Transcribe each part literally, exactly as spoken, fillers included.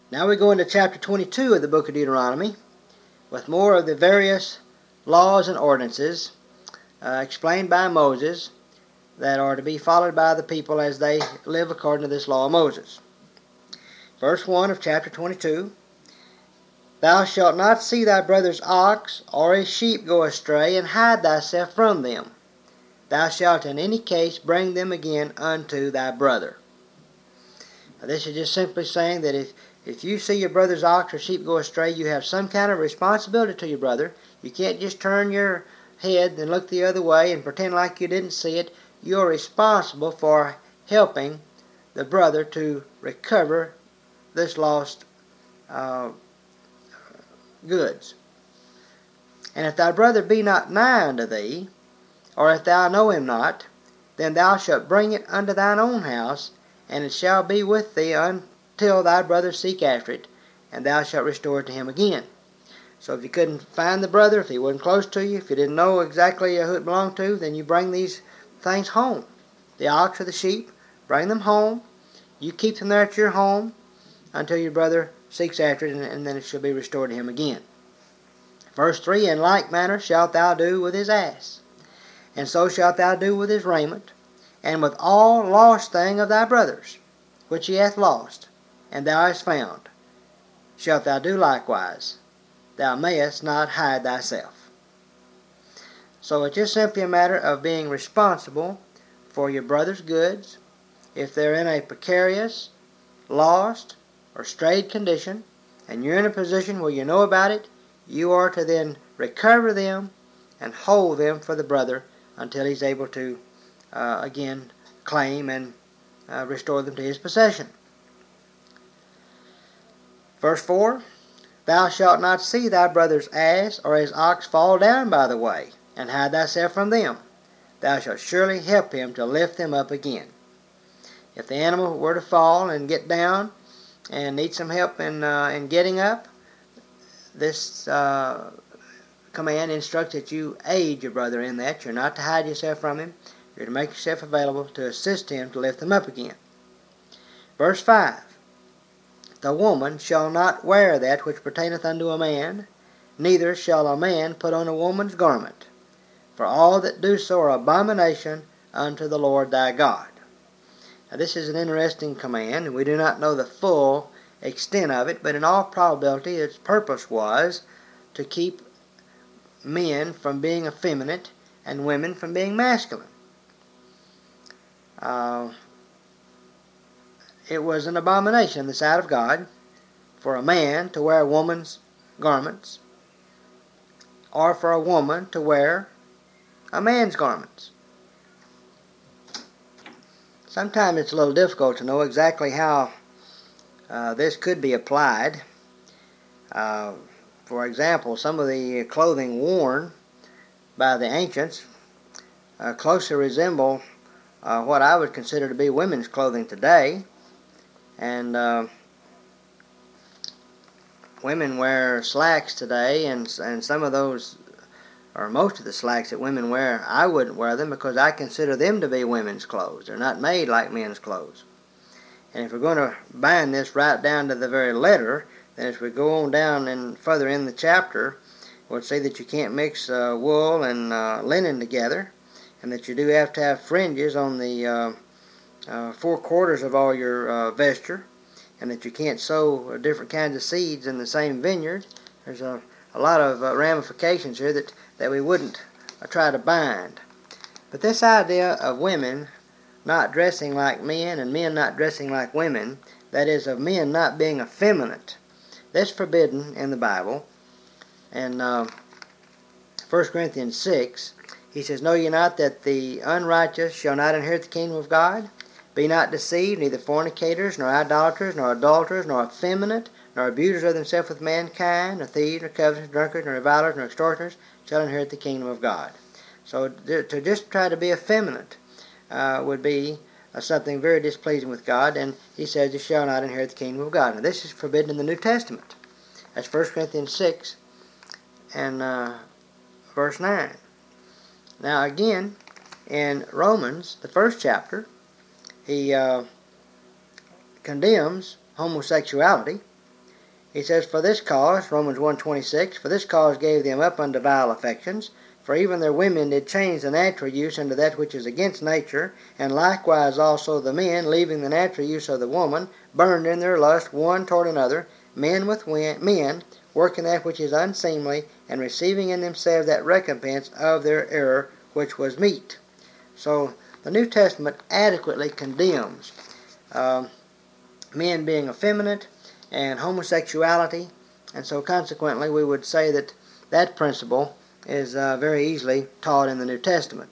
Now we go into chapter twenty-two of the book of Deuteronomy with more of the various laws and ordinances uh, explained by Moses that are to be followed by the people as they live according to this law of Moses. Verse one of chapter twenty-two, Thou shalt not see thy brother's ox or his sheep go astray, and hide thyself from them. Thou shalt in any case bring them again unto thy brother. Now, this is just simply saying that if, if you see your brother's ox or sheep go astray, you have some kind of responsibility to your brother. You can't just turn your head and look the other way and pretend like you didn't see it. You're responsible for helping the brother to recover this lost uh, goods. And if thy brother be not nigh unto thee, or if thou know him not, then thou shalt bring it unto thine own house, and it shall be with thee until thy brother seek after it, and thou shalt restore it to him again. So if you couldn't find the brother, if he wasn't close to you, if you didn't know exactly who it belonged to, then you bring these things home. The ox or the sheep, bring them home. You keep them there at your home until your brother seeks after it, and, and then it shall be restored to him again. Verse three, In like manner shalt thou do with his ass, and so shalt thou do with his raiment, and with all lost thing of thy brother's, which he hath lost, and thou hast found, shalt thou do likewise. Thou mayest not hide thyself. So it's just simply a matter of being responsible for your brother's goods. If they're in a precarious, lost, or strayed condition, and you're in a position where you know about it, you are to then recover them and hold them for the brother until he's able to uh, again claim and uh, restore them to his possession. Verse four, Thou shalt not see thy brother's ass or his ox fall down by the way, and hide thyself from them. Thou shalt surely help him to lift them up again. If the animal were to fall and get down and need some help in, uh, in getting up, this uh, command instructs that you aid your brother in that. You're not to hide yourself from him. You're to make yourself available to assist him to lift them up again. Verse five, The woman shall not wear that which pertaineth unto a man, neither shall a man put on a woman's garment. For all that do so are abomination unto the Lord thy God. Now this is an interesting command, and we do not know the full extent of it, but in all probability its purpose was to keep men from being effeminate and women from being masculine. Uh, it was an abomination in the sight of God for a man to wear a woman's garments, or for a woman to wear a man's garments. Sometimes it's a little difficult to know exactly how uh, this could be applied. Uh, for example, some of the clothing worn by the ancients uh, closely resemble uh, what I would consider to be women's clothing today. And uh, women wear slacks today, and, and some of those, or most of the slacks that women wear, I wouldn't wear them because I consider them to be women's clothes. They're not made like men's clothes. And if we're going to bind this right down to the very letter, then as we go on down and further in the chapter, we'll see that you can't mix uh, wool and uh, linen together, and that you do have to have fringes on the uh, uh, four quarters of all your uh, vesture, and that you can't sow different kinds of seeds in the same vineyard. There's a, a lot of uh, ramifications here that, that we wouldn't uh, try to bind. But this idea of women not dressing like men and men not dressing like women, that is, of men not being effeminate, that's forbidden in the Bible. And uh, First Corinthians six, he says, Know ye not that the unrighteous shall not inherit the kingdom of God? Be not deceived, neither fornicators, nor idolaters, nor adulterers, nor effeminate, nor abusers of themselves with mankind, nor thieves, nor covetous, drunkards, nor revilers, nor extortioners, shall inherit the kingdom of God. So to just try to be effeminate uh, would be uh, something very displeasing with God, and he says, You shall not inherit the kingdom of God. Now this is forbidden in the New Testament. That's First Corinthians six and uh, verse nine. Now again, in Romans, the first chapter, he uh, condemns homosexuality, He says, For this cause, Romans one twenty-six, For this cause gave them up unto vile affections, for even their women did change the natural use into that which is against nature, and likewise also the men, leaving the natural use of the woman, burned in their lust one toward another, men with men, working that which is unseemly, and receiving in themselves that recompense of their error which was meet. So the New Testament adequately condemns um, men being effeminate and homosexuality, and so consequently we would say that that principle is uh, very easily taught in the New Testament.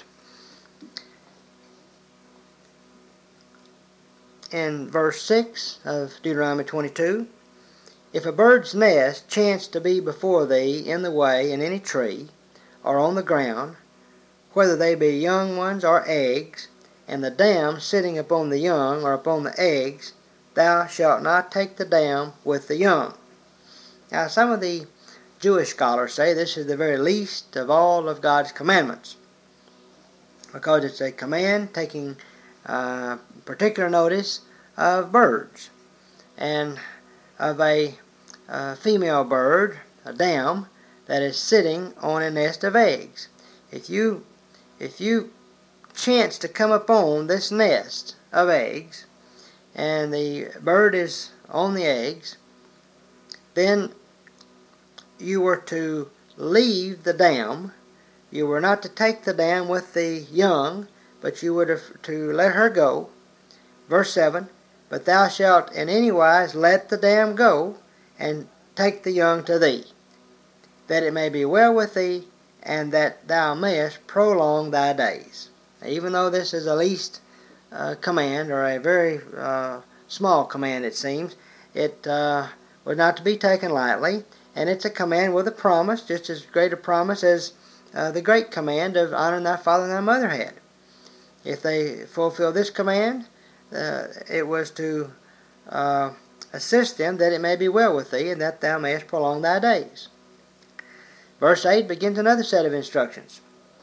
In verse six of Deuteronomy twenty-two, If a bird's nest chance to be before thee in the way in any tree, or on the ground, whether they be young ones or eggs, and the dam sitting upon the young or upon the eggs, thou shalt not take the dam with the young. Now some of the Jewish scholars say this is the very least of all of God's commandments, because it's a command taking uh, particular notice of birds, and of a uh, female bird, a dam, that is sitting on a nest of eggs. If you, if you chance to come upon this nest of eggs, and the bird is on the eggs, then you were to leave the dam. You were not to take the dam with the young, but you were to, to let her go. Verse seven, But thou shalt in any wise let the dam go, and take the young to thee, that it may be well with thee, and that thou mayest prolong thy days. Now, even though this is a least uh, command, or a very uh, small command it seems, it uh, was not to be taken lightly, and it's a command with a promise, just as great a promise as uh, the great command of honoring thy father and thy mother had. If they fulfill this command, uh, it was to uh, assist them that it may be well with thee, and that thou mayest prolong thy days. Verse eight begins another set of instructions.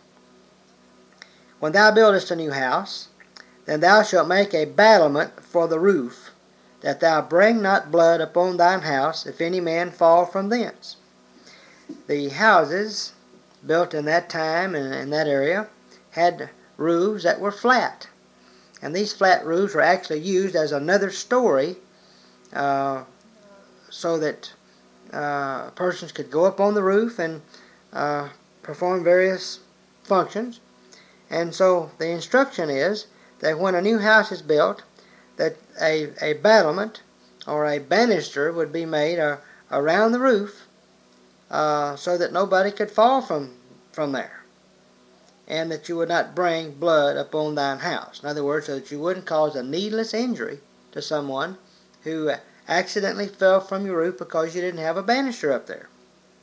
When thou buildest a new house, then thou shalt make a battlement for the roof, that thou bring not blood upon thine house, if any man fall from thence. The houses built in that time and in that area had roofs that were flat, and these flat roofs were actually used as another story, uh, so that uh, persons could go up on the roof and uh, perform various functions. And so the instruction is that when a new house is built, that a, a battlement or a banister would be made uh, around the roof, uh, so that nobody could fall from, from there, and that you would not bring blood upon thine house. In other words, so that you wouldn't cause a needless injury to someone who accidentally fell from your roof because you didn't have a banister up there.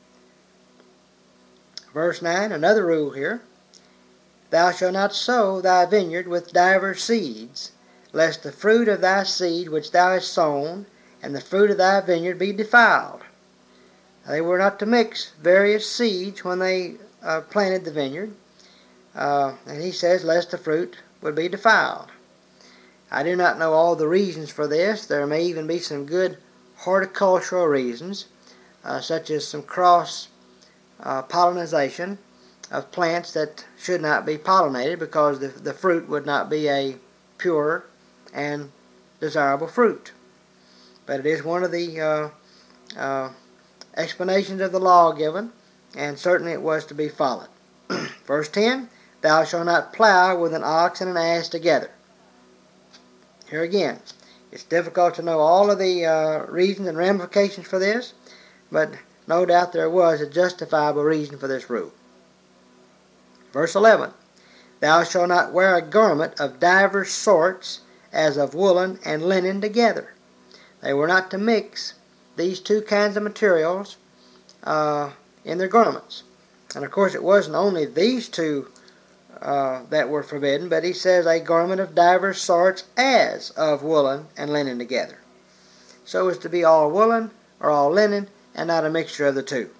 Verse nine, another rule here. Thou shalt not sow thy vineyard with divers seeds, lest the fruit of thy seed which thou hast sown, and the fruit of thy vineyard be defiled. They were not to mix various seeds when they uh, planted the vineyard. Uh, and he says, lest the fruit would be defiled. I do not know all the reasons for this. There may even be some good horticultural reasons, uh, such as some cross uh, pollination of plants that should not be pollinated, because the, the fruit would not be a pure and desirable fruit. But it is one of the uh, uh, explanations of the law given, and certainly it was to be followed. Verse ten, Thou shalt not plow with an ox and an ass together. Here again, it's difficult to know all of the uh, reasons and ramifications for this, but no doubt there was a justifiable reason for this rule. Verse eleven, Thou shalt not wear a garment of divers sorts, as of woolen and linen together. They were not to mix these two kinds of materials uh, in their garments. And of course it wasn't only these two uh, that were forbidden, but he says a garment of divers sorts as of woolen and linen together. So as to be all woolen or all linen, and not a mixture of the two.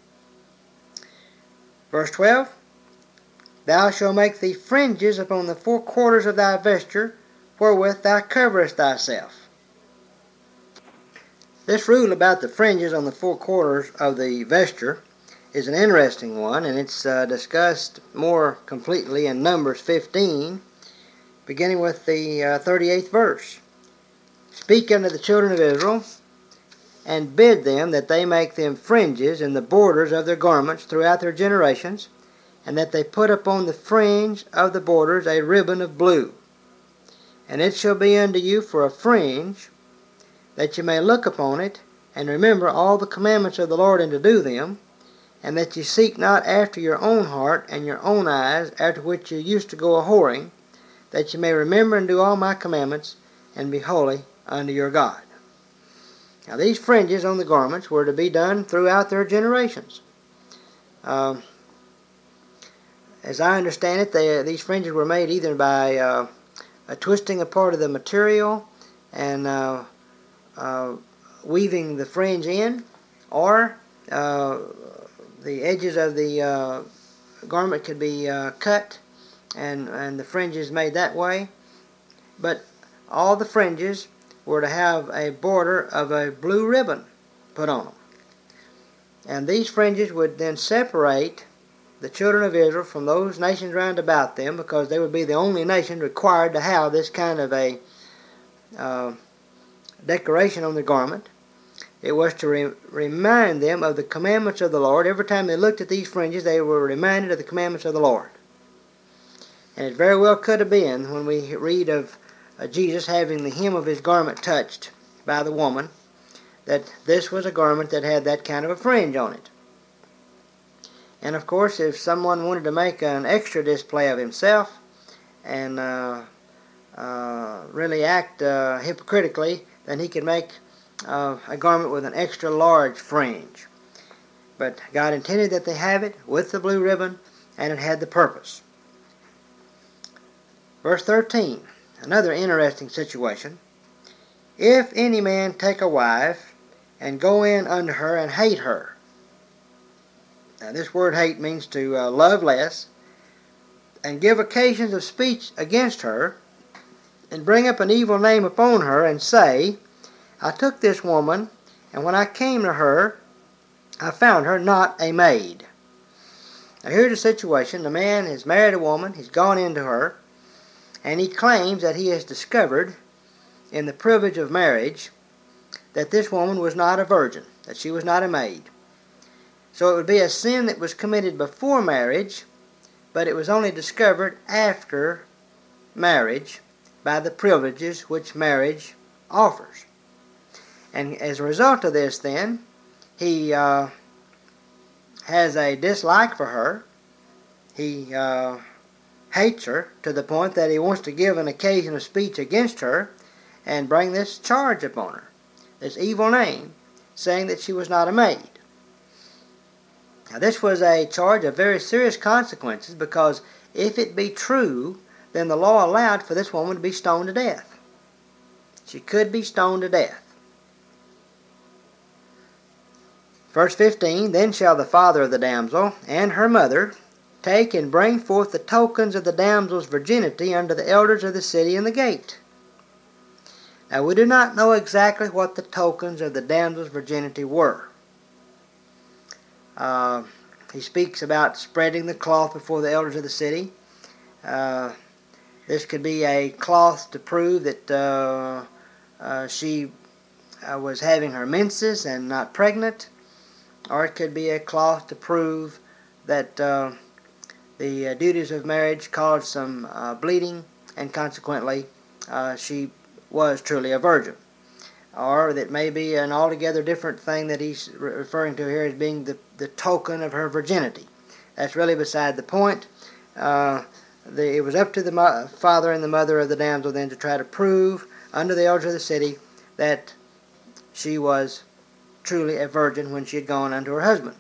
Verse twelve, Thou shalt make thee fringes upon the four quarters of thy vesture, wherewith thou coverest thyself. This rule about the fringes on the four quarters of the vesture is an interesting one, and it's uh, discussed more completely in Numbers fifteen, beginning with the uh, thirty-eighth verse. Speak unto the children of Israel, and bid them that they make them fringes in the borders of their garments throughout their generations, and that they put upon the fringe of the borders a ribbon of blue. And it shall be unto you for a fringe, that ye may look upon it, and remember all the commandments of the Lord, and to do them, and that ye seek not after your own heart and your own eyes, after which ye used to go a-whoring, that ye may remember and do all my commandments, and be holy unto your God. Now these fringes on the garments were to be done throughout their generations. Uh, as I understand it, they, these fringes were made either by uh, a twisting a part of the material and uh, uh, weaving the fringe in, or uh, the edges of the uh, garment could be uh, cut and, and the fringes made that way. But all the fringes were to have a border of a blue ribbon put on them. And these fringes would then separate the children of Israel from those nations round about them, because they would be the only nation required to have this kind of a uh, decoration on the garment. It was to re remind them of the commandments of the Lord. Every time they looked at these fringes, they were reminded of the commandments of the Lord. And it very well could have been, when we read of uh, Jesus having the hem of his garment touched by the woman, that this was a garment that had that kind of a fringe on it. And of course, if someone wanted to make an extra display of himself and uh, uh, really act uh, hypocritically, then he could make uh, a garment with an extra large fringe. But God intended that they have it with the blue ribbon, and it had the purpose. Verse thirteen, another interesting situation. If any man take a wife, and go in unto her, and hate her. Now this word hate means to uh, love less, and give occasions of speech against her, and bring up an evil name upon her, and say, I took this woman, and when I came to her, I found her not a maid. Now here's a situation. The man has married a woman, he's gone into her, and he claims that he has discovered in the privilege of marriage that this woman was not a virgin, that she was not a maid. So it would be a sin that was committed before marriage, but it was only discovered after marriage by the privileges which marriage offers. And as a result of this, then, he uh, has a dislike for her. He uh, hates her to the point that he wants to give an occasion of speech against her and bring this charge upon her, this evil name, saying that she was not a maid. Now this was a charge of very serious consequences, because if it be true, then the law allowed for this woman to be stoned to death. She could be stoned to death. Verse fifteen, Then shall the father of the damsel and her mother take and bring forth the tokens of the damsel's virginity unto the elders of the city in the gate. Now we do not know exactly what the tokens of the damsel's virginity were. Uh, he speaks about spreading the cloth before the elders of the city. Uh, this could be a cloth to prove that uh, uh, she uh, was having her menses and not pregnant, or it could be a cloth to prove that uh, the uh, duties of marriage caused some uh, bleeding, and consequently uh, she was truly a virgin. Or that may be an altogether different thing that he's re referring to here as being the, the token of her virginity. That's really beside the point. Uh, the, it was up to the father and the mother of the damsel then to try to prove under the elders of the city that she was truly a virgin when she had gone unto her husband.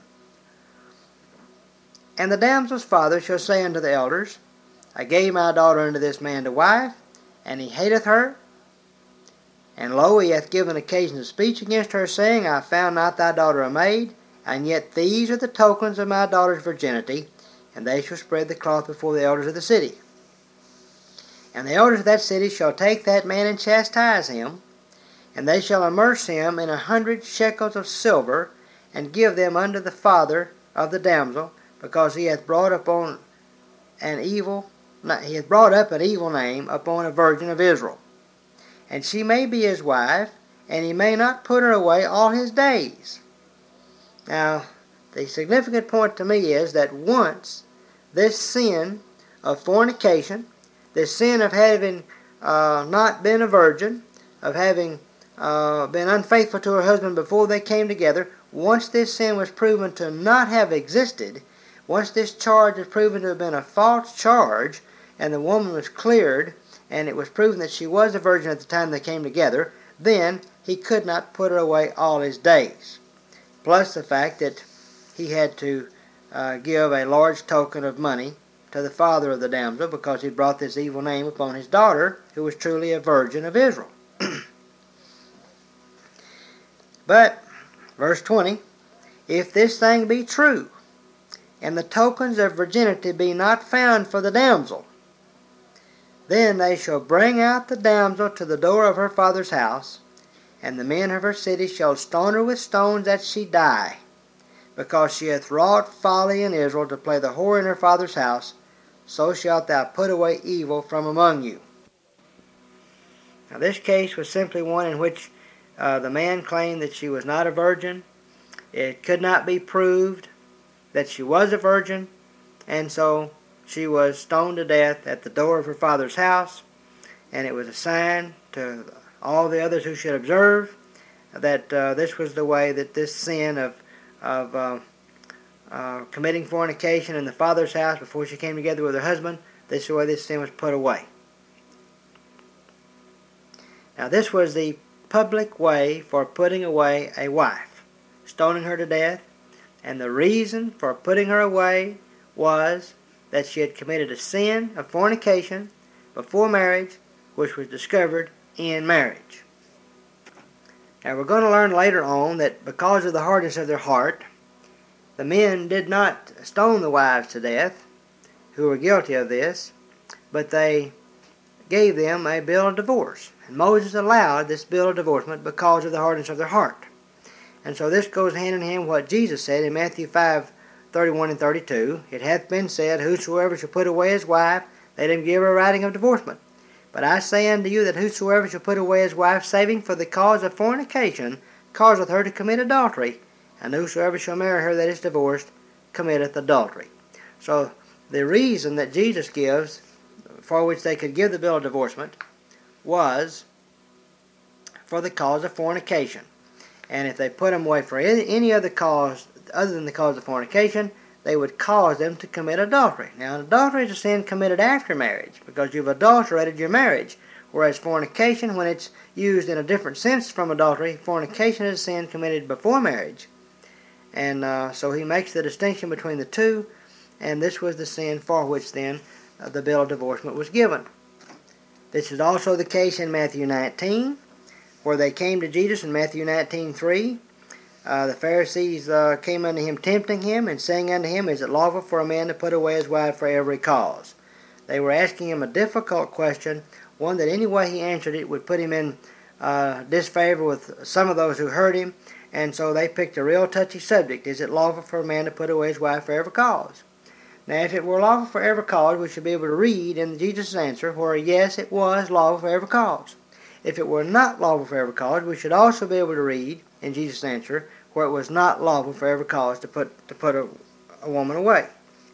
And the damsel's father shall say unto the elders, I gave my daughter unto this man to wife, and he hateth her. And lo, he hath given occasion of speech against her, saying, I found not thy daughter a maid, and yet these are the tokens of my daughter's virginity, and they shall spread the cloth before the elders of the city. And the elders of that city shall take that man and chastise him, And they shall immerse him in a hundred shekels of silver, and give them unto the father of the damsel, because he hath brought upon an evil, he hath brought up an evil name upon a virgin of Israel. And she may be his wife, and he may not put her away all his days. Now, the significant point to me is that once this sin of fornication, this sin of having uh, not been a virgin, of having uh, been unfaithful to her husband before they came together, once this sin was proven to not have existed, once this charge was proven to have been a false charge, and the woman was cleared, and it was proven that she was a virgin at the time they came together, then he could not put her away all his days. Plus the fact that he had to uh, give a large token of money to the father of the damsel, because he brought this evil name upon his daughter, who was truly a virgin of Israel. But, verse twenty, if this thing be true, and the tokens of virginity be not found for the damsel, then they shall bring out the damsel to the door of her father's house, and the men of her city shall stone her with stones that she die, because she hath wrought folly in Israel to play the whore in her father's house. So shalt thou put away evil from among you. Now this case was simply one in which uh, the man claimed that she was not a virgin. It could not be proved that she was a virgin, and so she was stoned to death at the door of her father's house, and it was a sign to all the others who should observe that uh, this was the way that this sin of, of uh, uh, committing fornication in the father's house before she came together with her husband, this is the way this sin was put away. Now this was the public way for putting away a wife, stoning her to death, and the reason for putting her away was that she had committed a sin of fornication before marriage, which was discovered in marriage. Now we're going to learn later on that because of the hardness of their heart, the men did not stone the wives to death who were guilty of this, but they gave them a bill of divorce. And Moses allowed this bill of divorcement because of the hardness of their heart. And so this goes hand in hand with what Jesus said in Matthew five, thirty-one and thirty-two. It hath been said, whosoever shall put away his wife, let him give her a writing of divorcement. But I say unto you that whosoever shall put away his wife, saving for the cause of fornication, causeth her to commit adultery, and whosoever shall marry her that is divorced, committeth adultery. So the reason that Jesus gives for which they could give the bill of divorcement was for the cause of fornication. And if they put them away for any, any other cause other than the cause of fornication, they would cause them to commit adultery. Now, adultery is a sin committed after marriage, because you've adulterated your marriage. Whereas fornication, when it's used in a different sense from adultery, fornication is a sin committed before marriage. And uh, so he makes the distinction between the two, and this was the sin for which then uh, the bill of divorcement was given. This is also the case in Matthew nineteen, where they came to Jesus in Matthew nineteen three. Uh, the Pharisees uh, came unto him, tempting him, and saying unto him, Is it lawful for a man to put away his wife for every cause? They were asking him a difficult question, one that any way he answered it would put him in uh, disfavor with some of those who heard him, and so they picked a real touchy subject. Is it lawful for a man to put away his wife for every cause? Now, if it were lawful for every cause, we should be able to read in Jesus' answer where, yes, it was lawful for every cause. If it were not lawful for every cause, we should also be able to read in Jesus' answer where it was not lawful for every cause to put to put a, a woman away.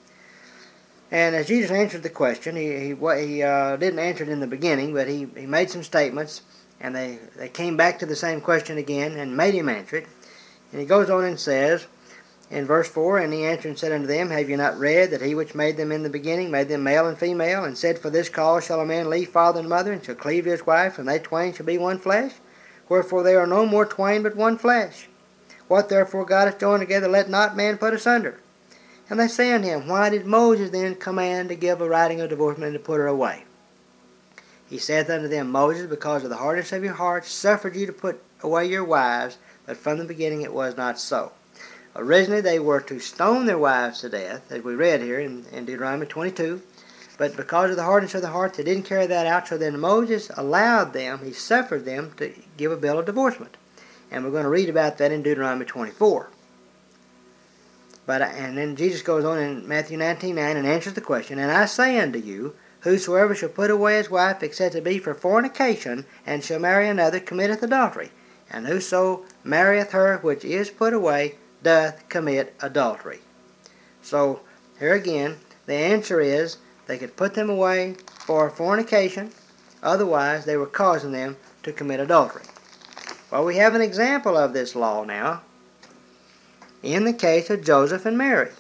And as Jesus answered the question, he he, he uh, didn't answer it in the beginning, but he, he made some statements, and they, they came back to the same question again and made him answer it. And he goes on and says, in verse four, And he answered and said unto them, Have you not read that he which made them in the beginning made them male and female, and said, For this cause shall a man leave father and mother, and shall cleave to his wife, and they twain shall be one flesh? Wherefore they are no more twain, but one flesh. What therefore God hath joined together, let not man put asunder. And they say unto him, Why did Moses then command to give a writing of divorcement and to put her away? He saith unto them, Moses, because of the hardness of your hearts, suffered you to put away your wives, but from the beginning it was not so. Originally they were to stone their wives to death, as we read here in, in Deuteronomy twenty-two. But because of the hardness of the heart, they didn't carry that out. So then Moses allowed them, he suffered them to give a bill of divorcement. And we're going to read about that in Deuteronomy twenty-four. But And then Jesus goes on in Matthew nineteen nine and answers the question, "And I say unto you, whosoever shall put away his wife, except it be for fornication, and shall marry another, committeth adultery. And whoso marrieth her which is put away, doth commit adultery." So, here again, the answer is, they could put them away for fornication, otherwise they were causing them to commit adultery. Well, we have an example of this law now in the case of Joseph and Mary.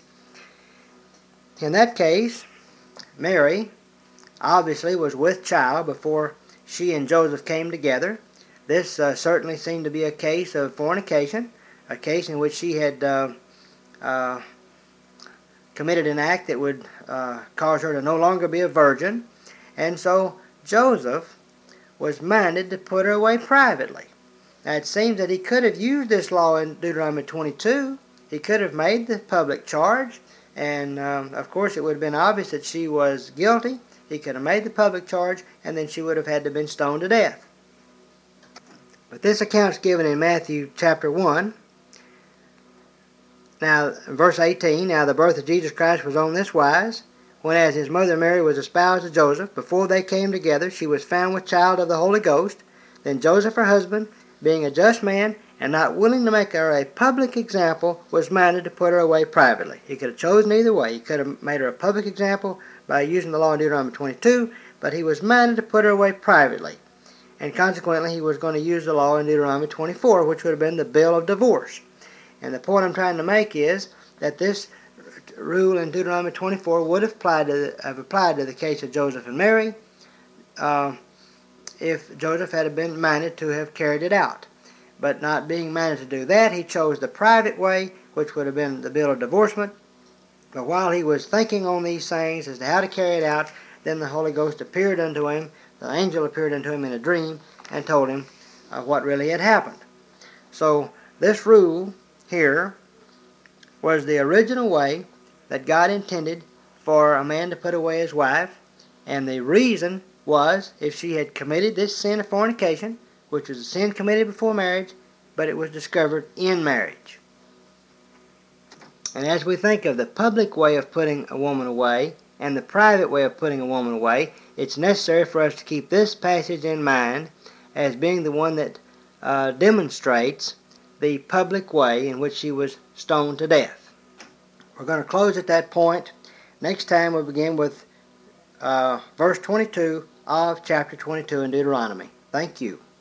In that case, Mary obviously was with child before she and Joseph came together. This uh, certainly seemed to be a case of fornication, a case in which she had uh, uh, committed an act that would uh, cause her to no longer be a virgin. And so Joseph was minded to put her away privately. Now it seems that he could have used this law in Deuteronomy twenty-two. He could have made the public charge, and um, of course it would have been obvious that she was guilty. He could have made the public charge, and then she would have had to have been stoned to death. But this account's given in Matthew chapter one. Now, verse eighteen, "Now the birth of Jesus Christ was on this wise. When as his mother Mary was espoused to Joseph, before they came together, she was found with child of the Holy Ghost. Then Joseph her husband, being a just man, and not willing to make her a public example, was minded to put her away privately." He could have chosen either way. He could have made her a public example by using the law in Deuteronomy twenty-two, but he was minded to put her away privately. And consequently, he was going to use the law in Deuteronomy twenty-four, which would have been the bill of divorce. And the point I'm trying to make is that this rule in Deuteronomy twenty-four would have applied to the, have applied to the case of Joseph and Mary uh, if Joseph had been minded to have carried it out. But not being minded to do that, he chose the private way, which would have been the bill of divorcement. But while he was thinking on these things as to how to carry it out, then the Holy Ghost appeared unto him, the angel appeared unto him in a dream, and told him uh, what really had happened. So this rule here was the original way that God intended for a man to put away his wife, and the reason was if she had committed this sin of fornication, which was a sin committed before marriage, but it was discovered in marriage. And as we think of the public way of putting a woman away and the private way of putting a woman away, it's necessary for us to keep this passage in mind as being the one that uh, demonstrates the public way in which she was stoned to death. We're going to close at that point. Next time we'll begin with uh, verse twenty-two of chapter twenty-two in Deuteronomy. Thank you.